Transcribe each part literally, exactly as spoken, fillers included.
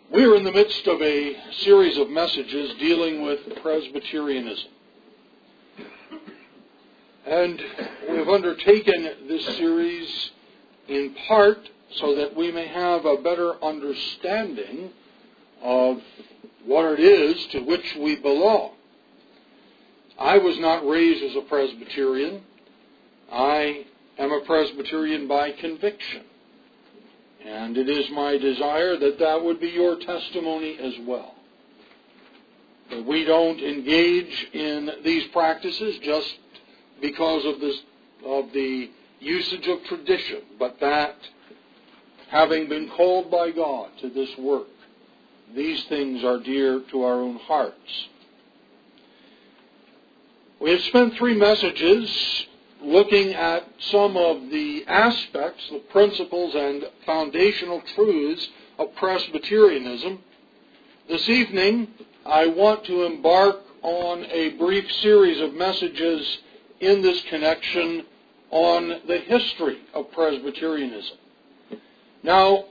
We are in the midst of a series of messages dealing with Presbyterianism. And we've undertaken this series in part so that we may have a better understanding of what it is to which we belong. I was not raised as a Presbyterian. I am a Presbyterian by conviction. And it is my desire that that would be your testimony as well. That we don't engage in these practices just because of this, of the usage of tradition, but that, having been called by God to this work, these things are dear to our own hearts. We have spent three messages looking at some of the aspects, the principles and foundational truths of Presbyterianism. This evening, I want to embark on a brief series of messages in this connection on the history of Presbyterianism. Now,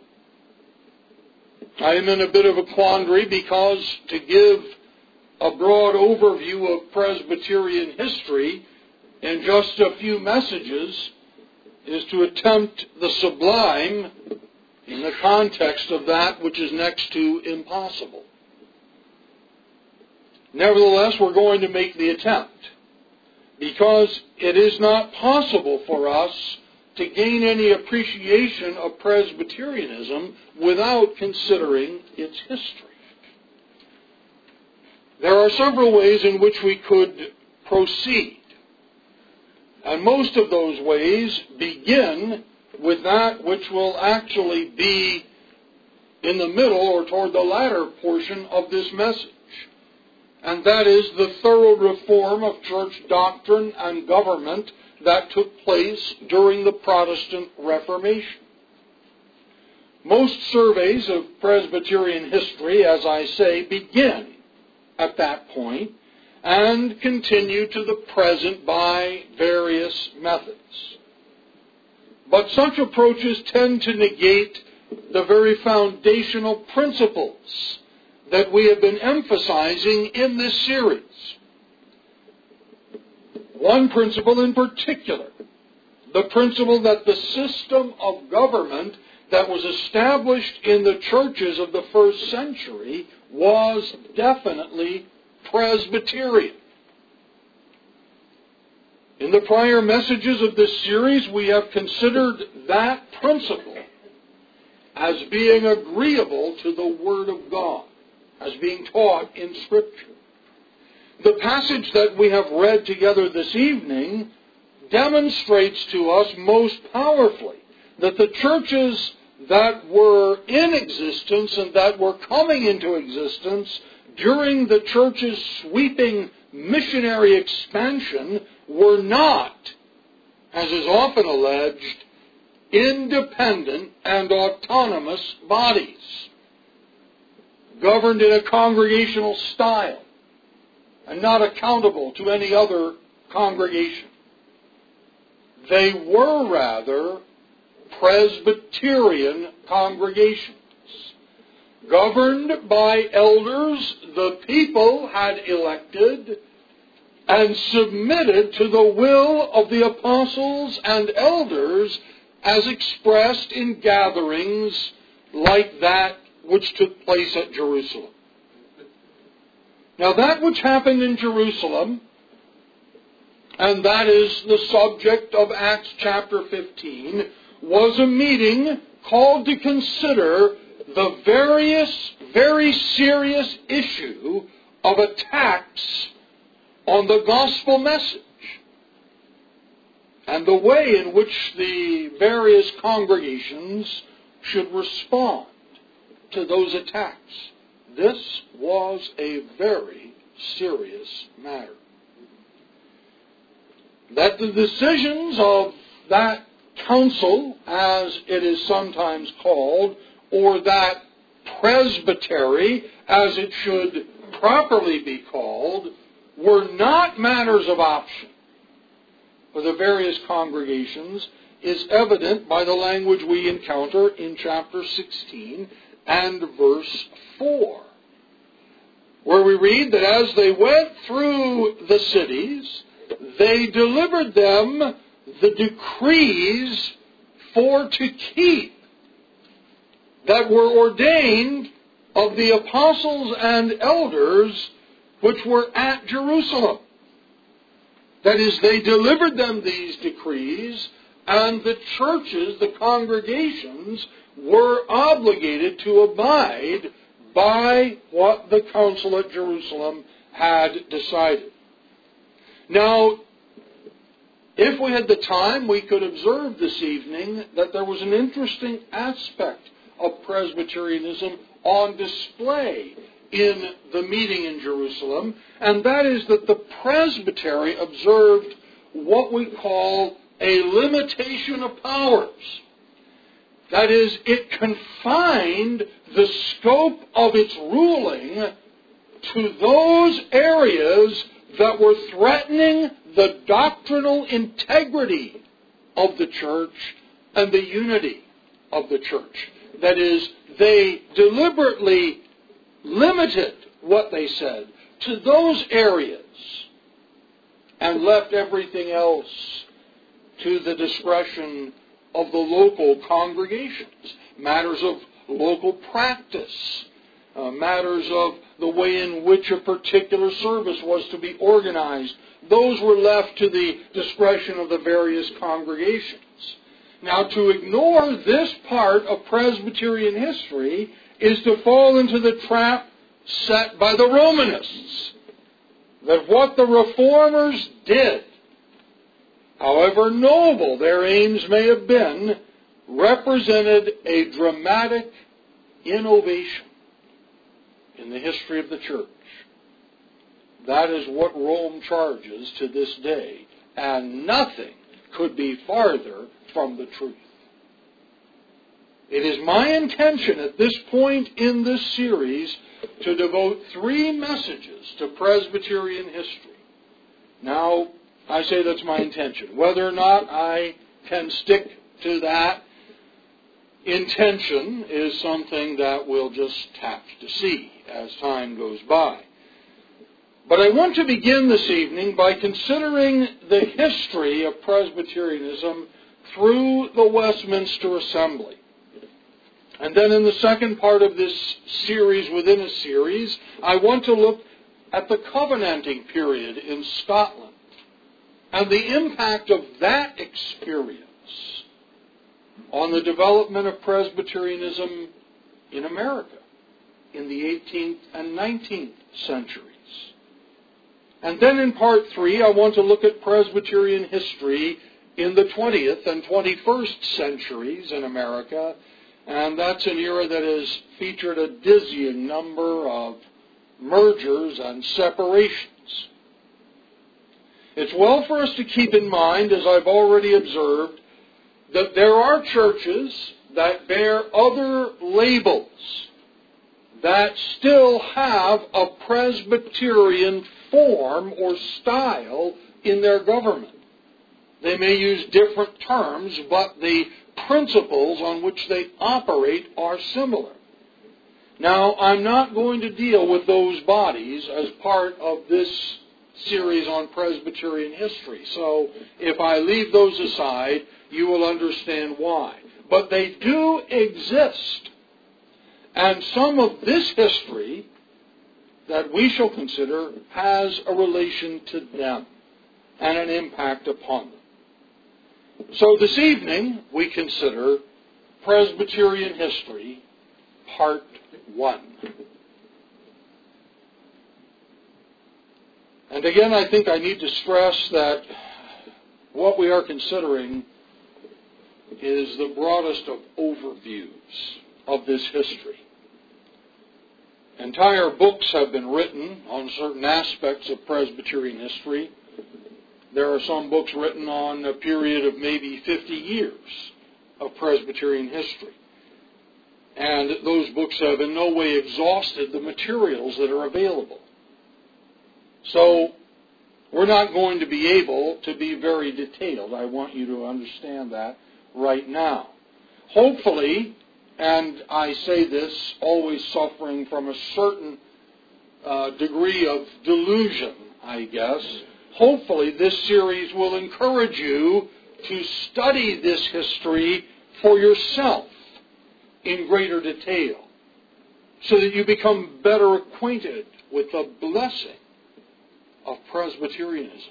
I am in a bit of a quandary because to give a broad overview of Presbyterian history in just a few messages is to attempt the sublime in the context of that which is next to impossible. Nevertheless, we're going to make the attempt because it is not possible for us to gain any appreciation of Presbyterianism without considering its history. There are several ways in which we could proceed. And most of those ways begin with that which will actually be in the middle or toward the latter portion of this message. And that is the thorough reform of church doctrine and government that took place during the Protestant Reformation. Most surveys of Presbyterian history, as I say, begin at that point and continue to the present by various methods. But such approaches tend to negate the very foundational principles that we have been emphasizing in this series. One principle in particular, the principle that the system of government that was established in the churches of the first century was definitely Presbyterian. In the prior messages of this series, we have considered that principle as being agreeable to the Word of God, as being taught in Scripture. The passage that we have read together this evening demonstrates to us most powerfully that the churches that were in existence and that were coming into existence during the church's sweeping missionary expansion were not, as is often alleged, independent and autonomous bodies, governed in a congregational style and not accountable to any other congregation. They were rather Presbyterian congregations. Governed by elders the people had elected and submitted to the will of the apostles and elders as expressed in gatherings like that which took place at Jerusalem. Now that which happened in Jerusalem, and that is the subject of Acts chapter fifteen, was a meeting called to consider the various, very serious issue of attacks on the gospel message and the way in which the various congregations should respond to those attacks. This was a very serious matter. That the decisions of that council, as it is sometimes called, or that presbytery, as it should properly be called, were not matters of option for the various congregations, is evident by the language we encounter in chapter sixteen and verse four, where we read that as they went through the cities, they delivered them the decrees for to keep that were ordained of the apostles and elders which were at Jerusalem. That is, they delivered them these decrees, and the churches, the congregations, were obligated to abide by what the council at Jerusalem had decided. Now, if we had the time, we could observe this evening that there was an interesting aspect of Presbyterianism on display in the meeting in Jerusalem, and that is that the presbytery observed what we call a limitation of powers. That is, it confined the scope of its ruling to those areas that were threatening the doctrinal integrity of the church and the unity of the church. That is, they deliberately limited what they said to those areas and left everything else to the discretion of the local congregations. Matters of local practice, uh, matters of the way in which a particular service was to be organized, those were left to the discretion of the various congregations. Now, to ignore this part of Presbyterian history is to fall into the trap set by the Romanists, that what the Reformers did, however noble their aims may have been, represented a dramatic innovation in the history of the church. That is what Rome charges to this day, and nothing could be farther from the truth. It is my intention at this point in this series to devote three messages to Presbyterian history. Now, I say that's my intention. Whether or not I can stick to that intention is something that we'll just have to see as time goes by. But I want to begin this evening by considering the history of Presbyterianism through the Westminster Assembly. And then in the second part of this series within a series, I want to look at the Covenanting period in Scotland and the impact of that experience on the development of Presbyterianism in America in the eighteenth and nineteenth centuries. And then in part three, I want to look at Presbyterian history in the twentieth and twenty-first centuries in America, and that's an era that has featured a dizzying number of mergers and separations. It's well for us to keep in mind, as I've already observed, that there are churches that bear other labels that still have a Presbyterian form or style in their government. They may use different terms, but the principles on which they operate are similar. Now, I'm not going to deal with those bodies as part of this series on Presbyterian history. So, if I leave those aside, you will understand why. But they do exist. And some of this history that we shall consider has a relation to them and an impact upon them. So this evening, we consider Presbyterian history, part one. And again, I think I need to stress that what we are considering is the broadest of overviews of this history. Entire books have been written on certain aspects of Presbyterian history. There are some books written on a period of maybe fifty years of Presbyterian history. And those books have in no way exhausted the materials that are available. So, we're not going to be able to be very detailed. I want you to understand that right now. Hopefully, and I say this always suffering from a certain uh, degree of delusion, I guess, hopefully this series will encourage you to study this history for yourself in greater detail, so that you become better acquainted with the blessing of Presbyterianism.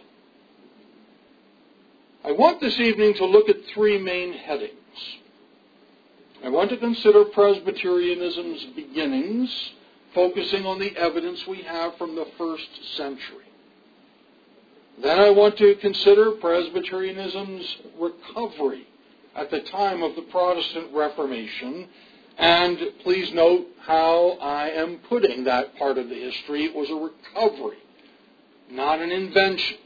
I want this evening to look at three main headings. I want to consider Presbyterianism's beginnings, focusing on the evidence we have from the first century. Then I want to consider Presbyterianism's recovery at the time of the Protestant Reformation. And please note how I am putting that part of the history. It was a recovery, not an invention.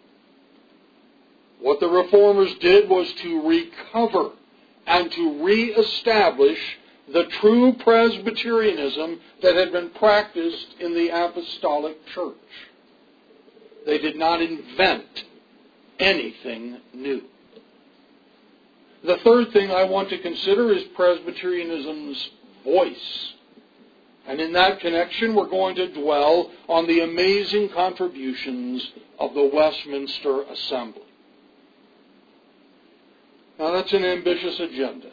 What the Reformers did was to recover and to reestablish the true Presbyterianism that had been practiced in the Apostolic Church. They did not invent anything new. The third thing I want to consider is Presbyterianism's voice. And in that connection, we're going to dwell on the amazing contributions of the Westminster Assembly. Now, that's an ambitious agenda.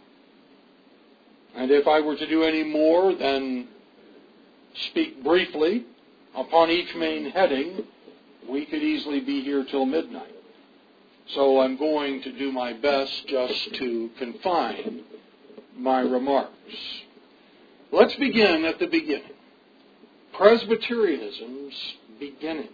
And if I were to do any more than speak briefly upon each main heading, we could easily be here till midnight. So I'm going to do my best just to confine my remarks. Let's begin at the beginning. Presbyterianism's beginnings.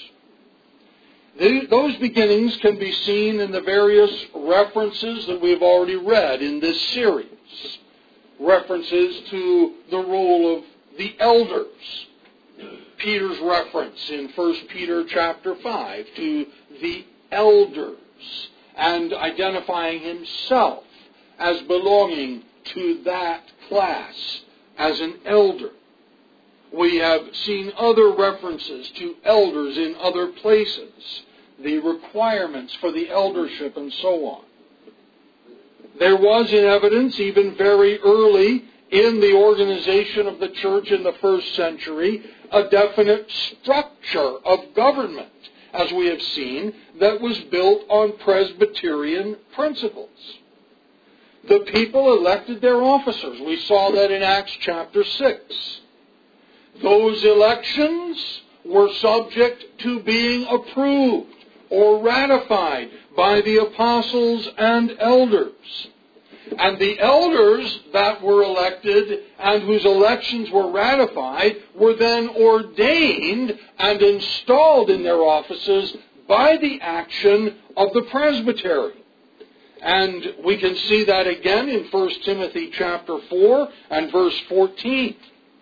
Those beginnings can be seen in the various references that we've already read in this series. References to the role of the elders. Peter's reference in First Peter chapter five to the elders, and identifying himself as belonging to that class as an elder. We have seen other references to elders in other places, the requirements for the eldership and so on. There was in evidence even very early in the organization of the church in the first century a definite structure of government, as we have seen, that was built on Presbyterian principles. The people elected their officers. We saw that in Acts chapter six. Those elections were subject to being approved or ratified by the apostles and elders. And the elders that were elected and whose elections were ratified were then ordained and installed in their offices by the action of the presbytery. And we can see that again in First Timothy chapter four and verse fourteen.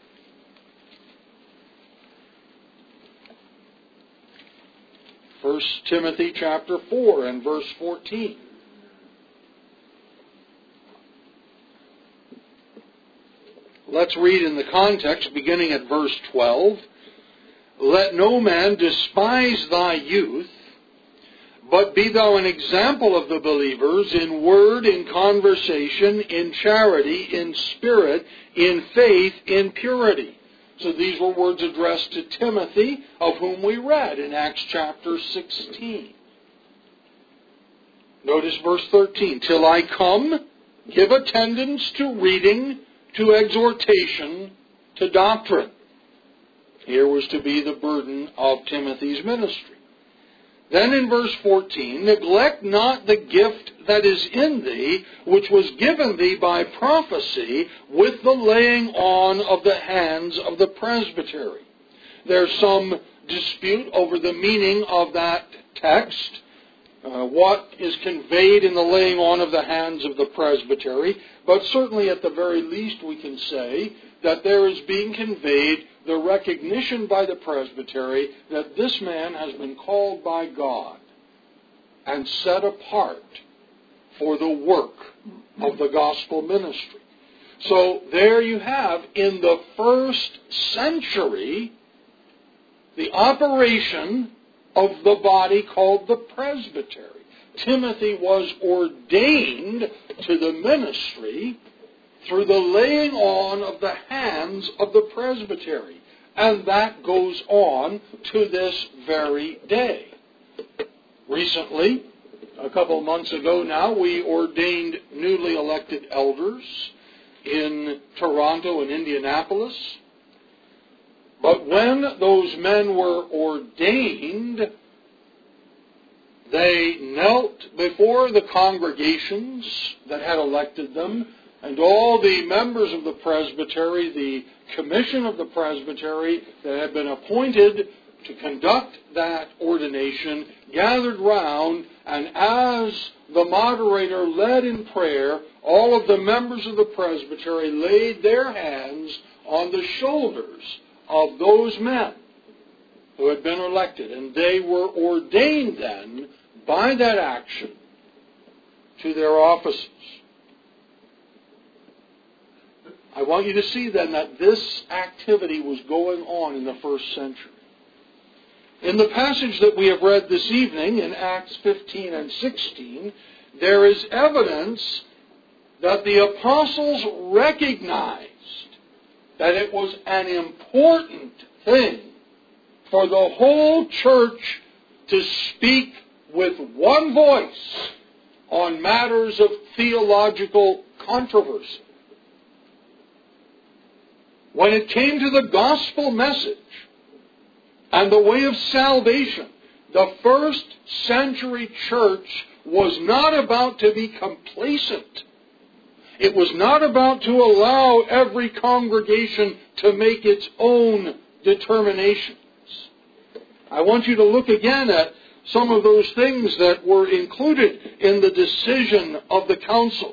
First Timothy chapter four and verse fourteen. Let's read in the context, beginning at verse twelve. Let no man despise thy youth, but be thou an example of the believers in word, in conversation, in charity, in spirit, in faith, in purity. So these were words addressed to Timothy, of whom we read in Acts chapter sixteen. Notice verse thirteen. Till I come, give attendance to reading, to exhortation, to doctrine. Here was to be the burden of Timothy's ministry. Then in verse fourteen, neglect not the gift that is in thee, which was given thee by prophecy, with the laying on of the hands of the presbytery. There's some dispute over the meaning of that text. Uh, what is conveyed in the laying on of the hands of the presbytery, but certainly at the very least we can say that there is being conveyed the recognition by the presbytery that this man has been called by God and set apart for the work of the gospel ministry. So there you have, in the first century, the operation of the body called the presbytery. Timothy was ordained to the ministry, through the laying on of the hands of the presbytery. And that goes on to this very day. Recently, a couple of months ago now, we ordained newly elected elders in Toronto and Indianapolis. But when those men were ordained, they knelt before the congregations that had elected them, and all the members of the presbytery, the commission of the presbytery that had been appointed to conduct that ordination, gathered round, and as the moderator led in prayer, all of the members of the presbytery laid their hands on the shoulders of those men who had been elected, and they were ordained then by that action to their offices. I want you to see then that this activity was going on in the first century. In the passage that we have read this evening in Acts fifteen and sixteen, there is evidence that the apostles recognized that it was an important thing for the whole church to speak with one voice on matters of theological controversy. When it came to the gospel message and the way of salvation, the first century church was not about to be complacent. It was not about to allow every congregation to make its own determinations. I want you to look again at some of those things that were included in the decision of the council.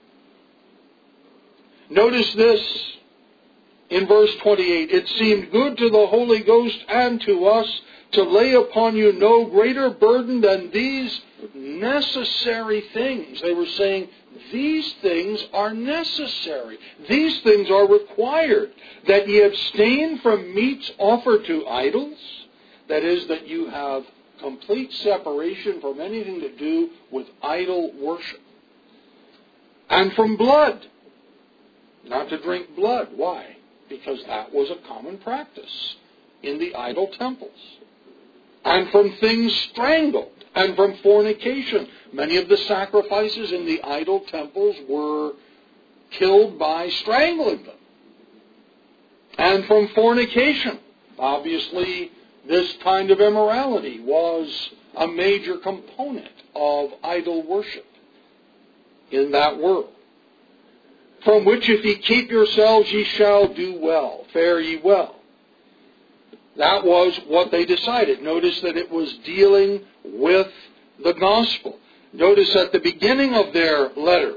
Notice this in verse twenty-eight. It seemed good to the Holy Ghost and to us to lay upon you no greater burden than these necessary things. They were saying, these things are necessary. These things are required. That ye abstain from meats offered to idols. That is, that you have complete separation from anything to do with idol worship. And from blood. Not to drink blood. Why? Because that was a common practice in the idol temples. And from things strangled. And from fornication. Many of the sacrifices in the idol temples were killed by strangling them. And from fornication. Obviously, this kind of immorality was a major component of idol worship in that world. From which if ye keep yourselves, ye shall do well. Fare ye well. That was what they decided. Notice that it was dealing with the gospel. Notice at the beginning of their letter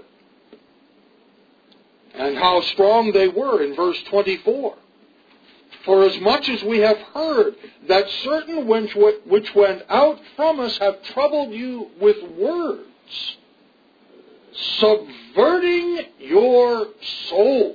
and how strong they were in verse twenty-four. For as much as we have heard that certain which, which went out from us have troubled you with words, subverting your souls.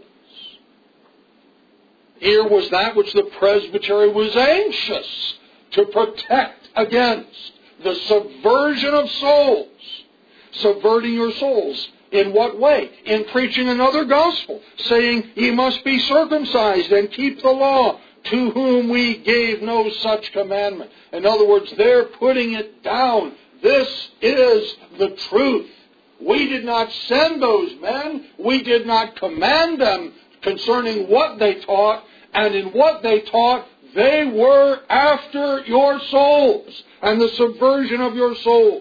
Here was that which the presbytery was anxious to protect against. The subversion of souls. Subverting your souls. In what way? In preaching another gospel. Saying, ye must be circumcised and keep the law, to whom we gave no such commandment. In other words, they're putting it down. This is the truth. We did not send those men. We did not command them concerning what they taught. And in what they taught, they were after your souls and the subversion of your souls.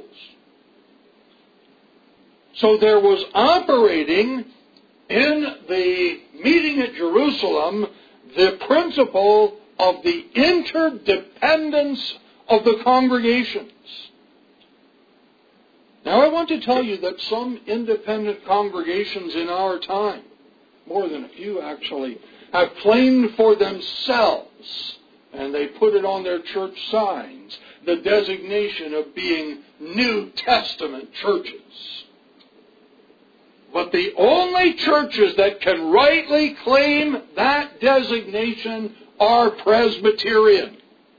So there was operating in the meeting at Jerusalem the principle of the interdependence of the congregations. Now I want to tell you that some independent congregations in our time, more than a few actually, have claimed for themselves, and they put it on their church signs, the designation of being New Testament churches. But the only churches that can rightly claim that designation are Presbyterian.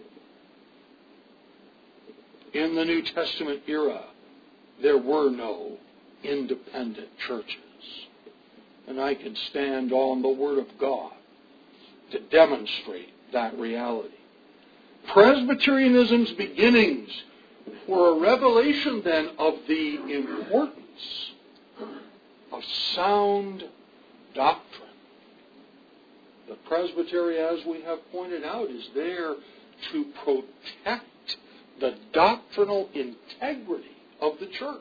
In the New Testament era, there were no independent churches. and I can stand on the Word of God to demonstrate that reality. Presbyterianism's beginnings were a revelation then of the importance of sound doctrine. The presbytery, as we have pointed out, is there to protect the doctrinal integrity of the church.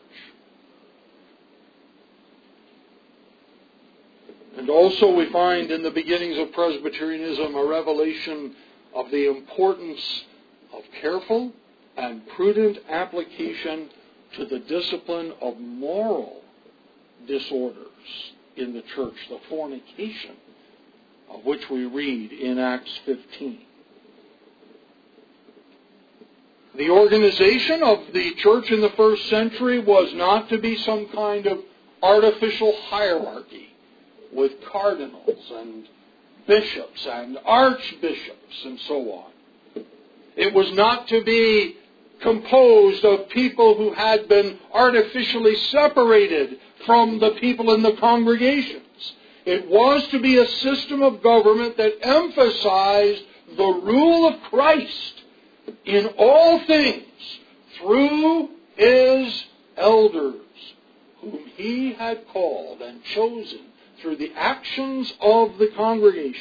And also we find in the beginnings of Presbyterianism a revelation of the importance of careful and prudent application to the discipline of moral disorders in the church, the fornication of which we read in Acts fifteen. The organization of the church in the first century was not to be some kind of artificial hierarchy with cardinals and bishops and archbishops and so on. It was not to be composed of people who had been artificially separated from the people in the congregations. It was to be a system of government that emphasized the rule of Christ in all things through His elders, whom He had called and chosen through the actions of the congregations.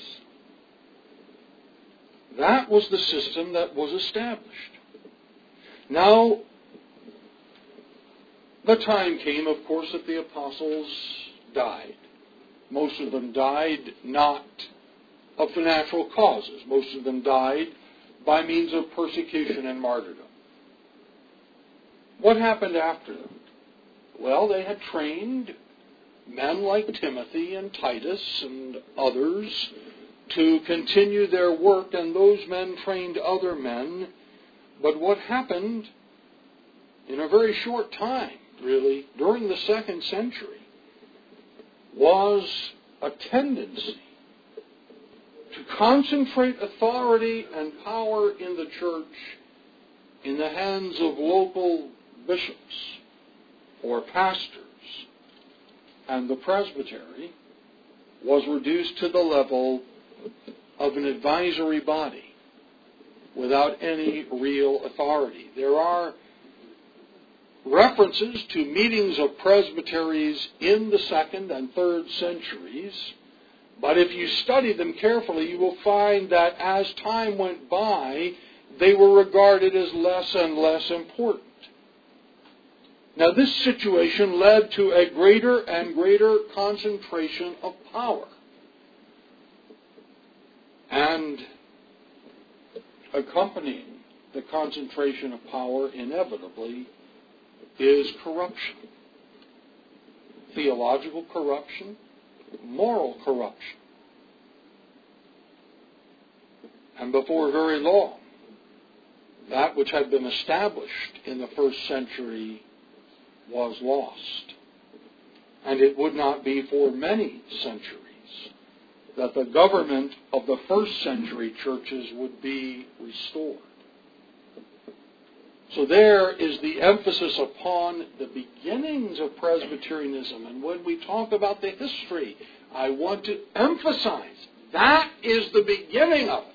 That was the system that was established. Now, the time came, of course, that the apostles died. Most of them died not of the natural causes. Most of them died by means of persecution and martyrdom. What happened after them? Well, they had trained men like Timothy and Titus and others to continue their work, and those men trained other men. But what happened in a very short time, really, during the second century, was a tendency to concentrate authority and power in the church in the hands of local bishops or pastors. And the presbytery was reduced to the level of an advisory body without any real authority. There are references to meetings of presbyteries in the second and third centuries, but if you study them carefully, you will find that as time went by, they were regarded as less and less important. Now, this situation led to a greater and greater concentration of power. And accompanying the concentration of power, inevitably, is corruption. Theological corruption, moral corruption. And before very long, that which had been established in the first century was lost. And it would not be for many centuries that the government of the first century churches would be restored. So there is the emphasis upon the beginnings of Presbyterianism. And when we talk about the history, I want to emphasize that is the beginning of it.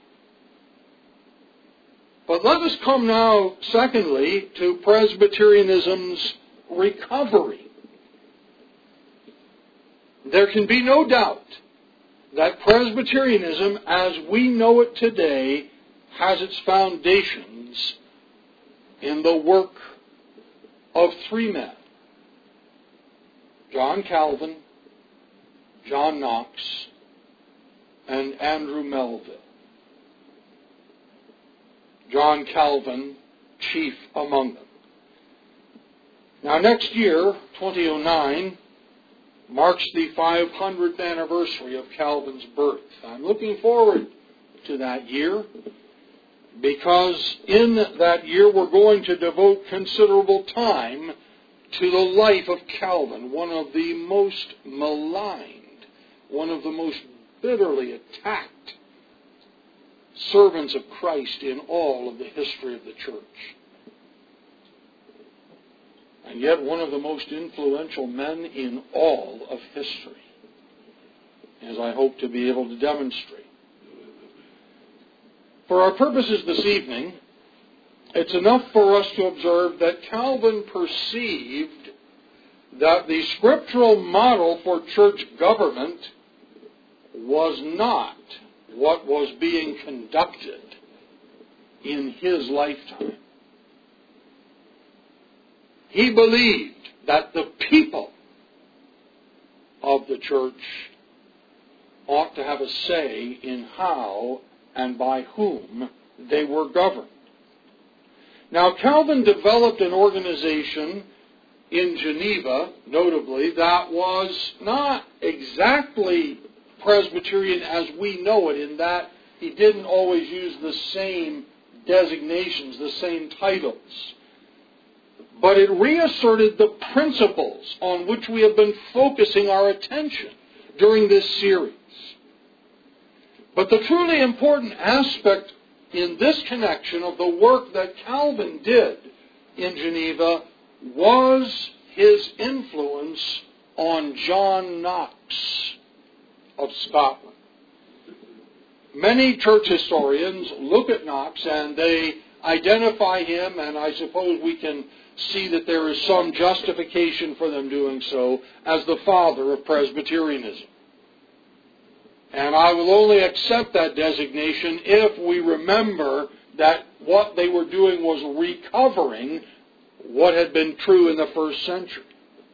But let us come now, secondly, to Presbyterianism's recovery. There can be no doubt that Presbyterianism, as we know it today, has its foundations in the work of three men: John Calvin, John Knox, and Andrew Melville. John Calvin, chief among them. Now, next year, twenty oh nine, marks the five hundredth anniversary of Calvin's birth. I'm looking forward to that year, because in that year we're going to devote considerable time to the life of Calvin, one of the most maligned, one of the most bitterly attacked servants of Christ in all of the history of the church. And yet one of the most influential men in all of history. as I hope to be able to demonstrate. For our purposes this evening, it's enough for us to observe that Calvin perceived that the scriptural model for church government was not what was being conducted in his lifetime. He believed that the people of the church ought to have a say in how and by whom they were governed. Now, Calvin developed an organization in Geneva, notably, that was not exactly Presbyterian as we know it, in that he didn't always use the same designations, the same titles. But it reasserted the principles on which we have been focusing our attention during this series. But the truly important aspect in this connection of the work that Calvin did in Geneva was his influence on John Knox of Scotland. Many church historians look at Knox and they identify him, and I suppose we can see that there is some justification for them doing so, as the father of Presbyterianism. And I will only accept that designation if we remember that what they were doing was recovering what had been true in the first century.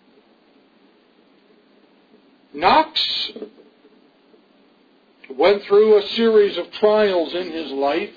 Knox went through a series of trials in his life,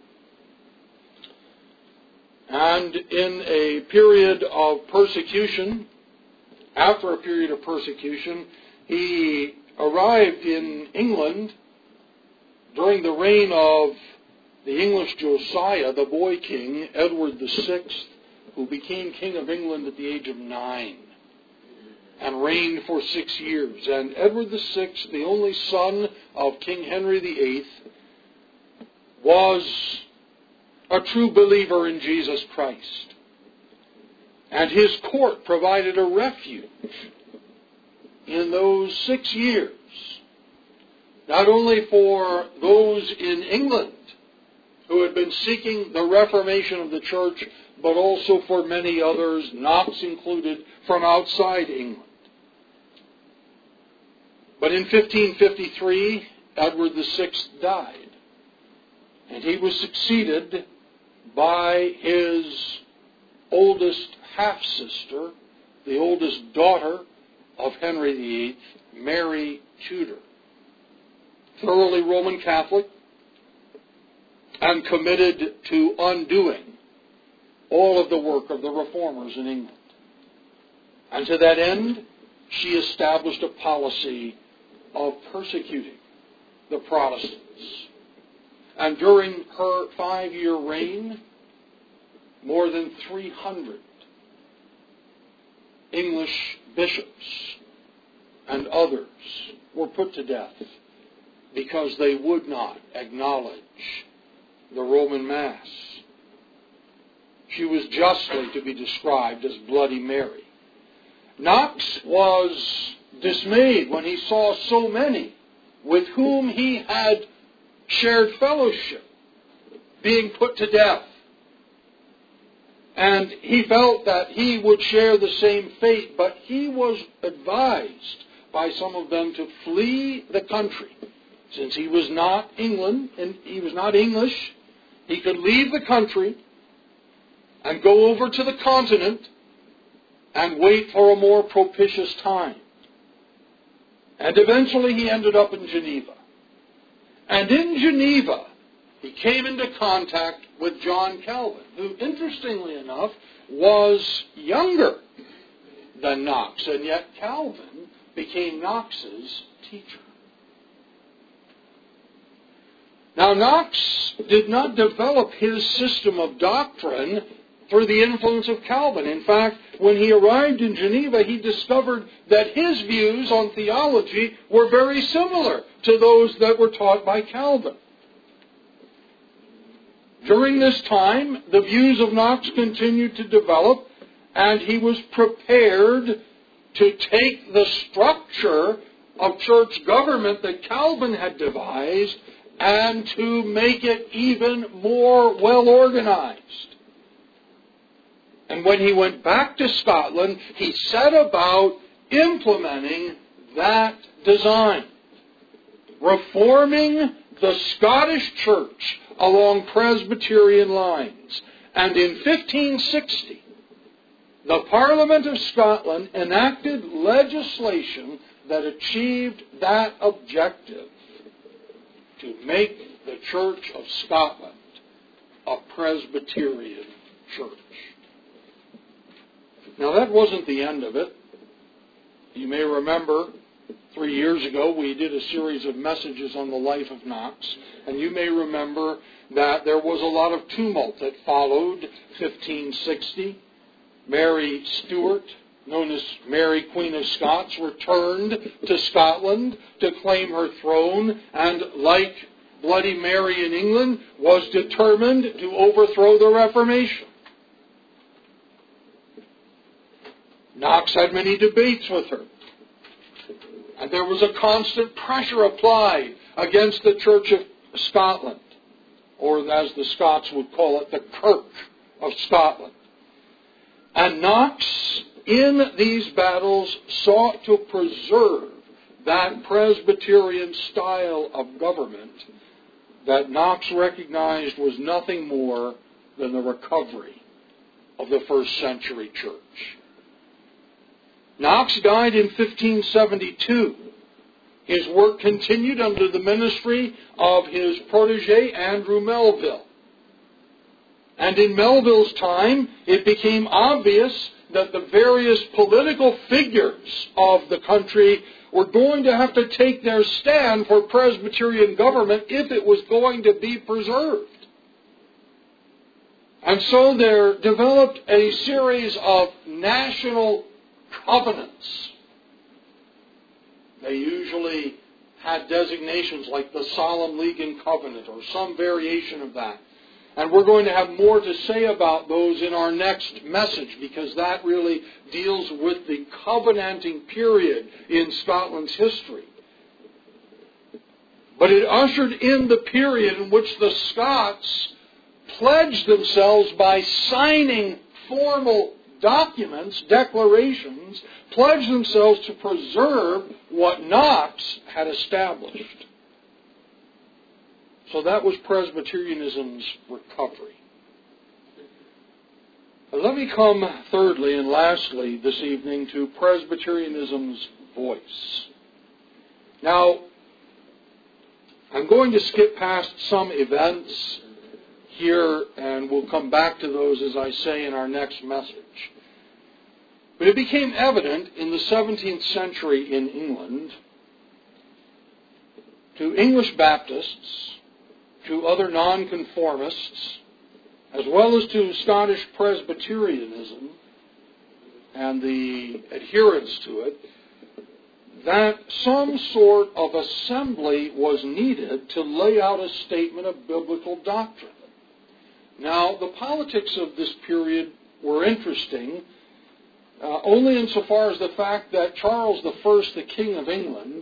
and in a period of persecution, after a period of persecution, he arrived in England during the reign of the English Josiah, the boy king, Edward the Sixth, who became king of England at the age of nine and reigned for six years. And Edward the Sixth, the only son of King Henry the Eighth, was a true believer in Jesus Christ. And his court provided a refuge in those six years, not only for those in England who had been seeking the reformation of the church, but also for many others, Knox included, from outside England. But in fifteen fifty-three, Edward the Sixth died, and he was succeeded by his oldest half-sister, the oldest daughter of Henry the Eighth, Mary Tudor, thoroughly Roman Catholic and committed to undoing all of the work of the reformers in England. And to that end, she established a policy of persecuting the Protestants. And during her five-year reign, more than three hundred English bishops and others were put to death because they would not acknowledge the Roman Mass. She was justly to be described as Bloody Mary. Knox was dismayed when he saw so many with whom he had shared fellowship being put to death. And he felt that he would share the same fate, but he was advised by some of them to flee the country. Since he was not England, and he was not English, he could leave the country and go over to the continent and wait for a more propitious time. And eventually he ended up in Geneva. And in Geneva, he came into contact with John Calvin, who, interestingly enough, was younger than Knox, and yet Calvin became Knox's teacher. Now, Knox did not develop his system of doctrine through the influence of Calvin. In fact, when he arrived in Geneva, he discovered that his views on theology were very similar to those that were taught by Calvin. During this time, the views of Knox continued to develop, and he was prepared to take the structure of church government that Calvin had devised and to make it even more well organized. And when he went back to Scotland, he set about implementing that design, reforming the Scottish church along Presbyterian lines. And in fifteen sixty, the Parliament of Scotland enacted legislation that achieved that objective, to make the Church of Scotland a Presbyterian church. Now, that wasn't the end of it. You may remember three years ago we did a series of messages on the life of Knox, and you may remember that there was a lot of tumult that followed fifteen sixty. Mary Stuart, known as Mary Queen of Scots, returned to Scotland to claim her throne, and like Bloody Mary in England, was determined to overthrow the Reformation. Knox had many debates with her, and there was a constant pressure applied against the Church of Scotland, or as the Scots would call it, the Kirk of Scotland. And Knox, in these battles, sought to preserve that Presbyterian style of government that Knox recognized was nothing more than the recovery of the first century church. Knox died in fifteen seventy-two. His work continued under the ministry of his protege, Andrew Melville. And in Melville's time, it became obvious that the various political figures of the country were going to have to take their stand for Presbyterian government if it was going to be preserved. And so there developed a series of national covenants. They usually had designations like the Solemn League and Covenant or some variation of that. And we're going to have more to say about those in our next message, because that really deals with the covenanting period in Scotland's history. But it ushered in the period in which the Scots pledged themselves by signing formal documents, declarations, pledged themselves to preserve what Knox had established. So that was Presbyterianism's recovery. But let me come thirdly and lastly this evening to Presbyterianism's voice. Now, I'm going to skip past some events here, and we'll come back to those, as I say, in our next message. But it became evident in the seventeenth century in England to English Baptists, to other nonconformists, as well as to Scottish Presbyterianism and the adherents to it, that some sort of assembly was needed to lay out a statement of biblical doctrine. Now, the politics of this period were interesting, uh, only insofar as the fact that Charles the First, the King of England,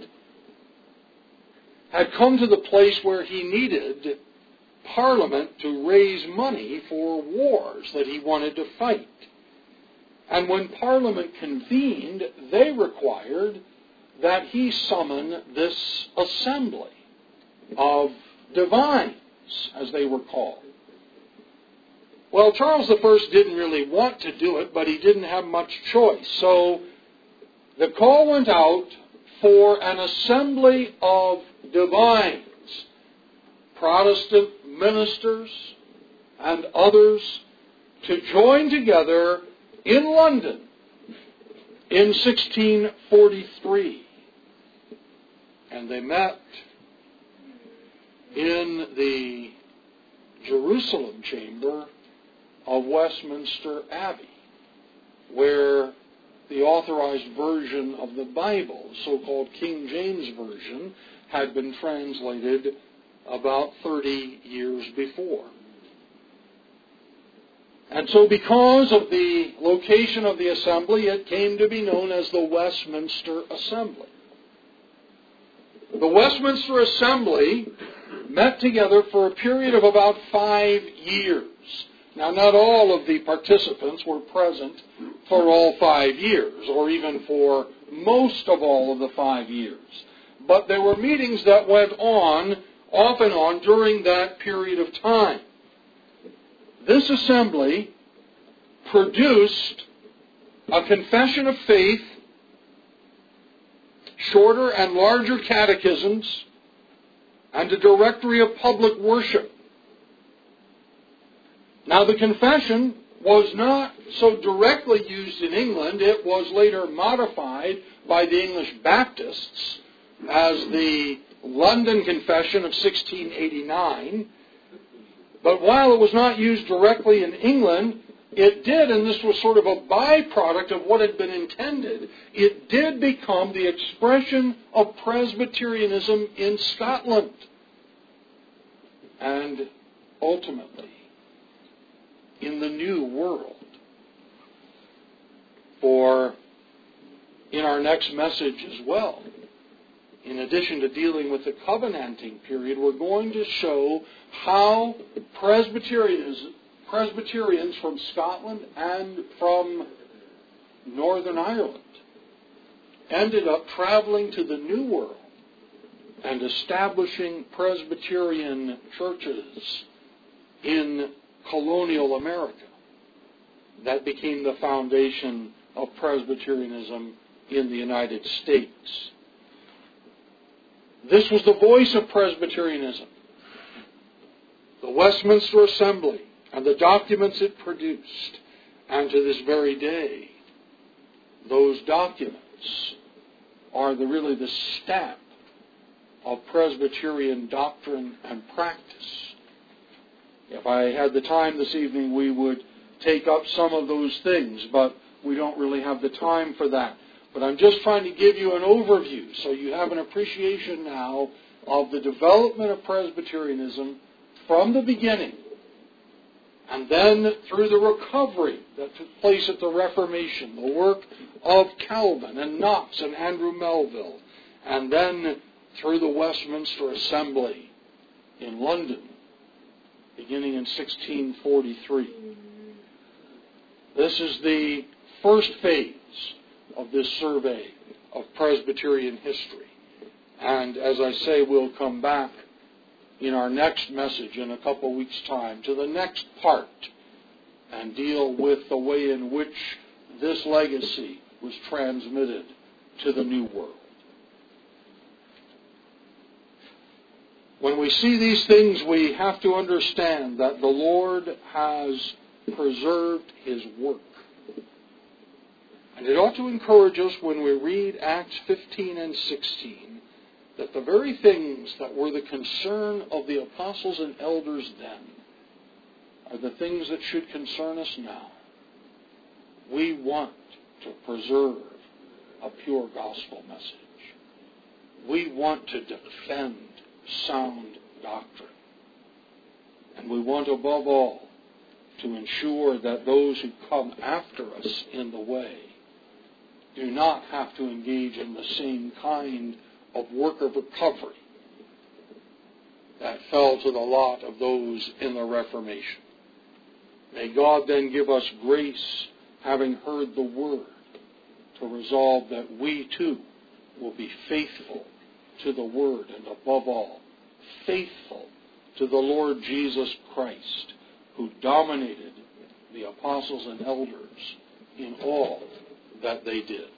had come to the place where he needed Parliament to raise money for wars that he wanted to fight. And when Parliament convened, they required that he summon this assembly of divines, as they were called. Well, Charles the First didn't really want to do it, but he didn't have much choice. So the call went out for an assembly of divines, Protestant ministers and others, to join together in London in sixteen forty-three. And they met in the Jerusalem chamber of Westminster Abbey, where the authorized version of the Bible, so-called King James Version, had been translated about thirty years before. And so because of the location of the assembly, it came to be known as the Westminster Assembly. The Westminster Assembly met together for a period of about five years. Now, not all of the participants were present for all five years, or even for most of all of the five years. But there were meetings that went on, off and on, during that period of time. This assembly produced a confession of faith, shorter and larger catechisms, and a directory of public worship. Now, the confession was not so directly used in England. It was later modified by the English Baptists as the London Confession of sixteen eighty-nine. But while it was not used directly in England, it did, and this was sort of a byproduct of what had been intended, it did become the expression of Presbyterianism in Scotland. And ultimately, in the New World. For in our next message as well, in addition to dealing with the covenanting period, we're going to show how Presbyterians, Presbyterians from Scotland and from Northern Ireland ended up traveling to the New World and establishing Presbyterian churches in colonial America. That became the foundation of Presbyterianism in the United States. This was the voice of Presbyterianism. The Westminster Assembly and the documents it produced. And to this very day, those documents are the, really the stamp of Presbyterian doctrine and practice. If I had the time this evening, we would take up some of those things, but we don't really have the time for that. But I'm just trying to give you an overview so you have an appreciation now of the development of Presbyterianism from the beginning, and then through the recovery that took place at the Reformation, the work of Calvin and Knox and Andrew Melville, and then through the Westminster Assembly in London, beginning in sixteen forty-three. This is the first phase of this survey of Presbyterian history. And as I say, we'll come back in our next message in a couple weeks' time to the next part and deal with the way in which this legacy was transmitted to the New World. When we see these things, we have to understand that the Lord has preserved His work. And it ought to encourage us when we read Acts fifteen and sixteen that the very things that were the concern of the apostles and elders then are the things that should concern us now. We want to preserve a pure gospel message. We want to defend sound doctrine. And we want above all to ensure that those who come after us in the way do not have to engage in the same kind of work of recovery that fell to the lot of those in the Reformation. May God then give us grace, having heard the word, to resolve that we too will be faithful to the word, and above all, faithful to the Lord Jesus Christ, who dominated the apostles and elders in all that they did.